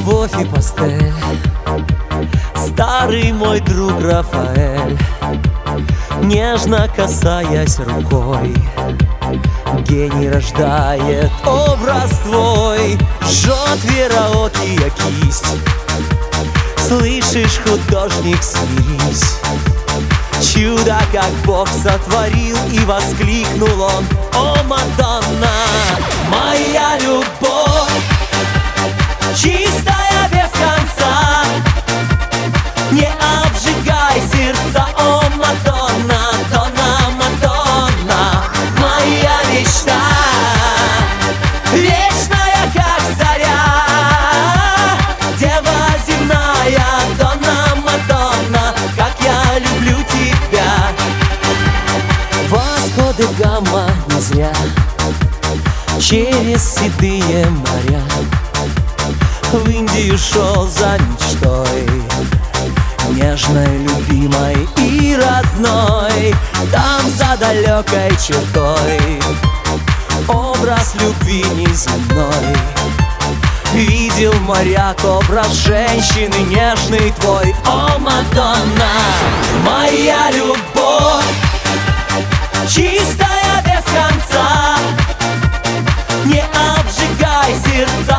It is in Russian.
любовь и пастель, старый мой друг Рафаэль, нежно касаясь рукой, гений рождает образ твой. Жжет вероотия кисть, слышишь, художник, смирись. Чудо, как Бог сотворил, и воскликнул он: о, Мадонна, моя любовь, чистая без конца, не обжигай сердца, о, Мадонна, Донна, Мадонна, моя мечта, вечная, как заря, дева земная, Донна, Мадонна, как я люблю тебя. Васко де Гама не зря через седые моря в Индию шел за мечтой, нежной, любимой и родной. Там за далекой чертой образ любви неземной видел моряк, образ женщины нежный твой. О, Мадонна, моя любовь, чистая без конца, не обжигай сердца,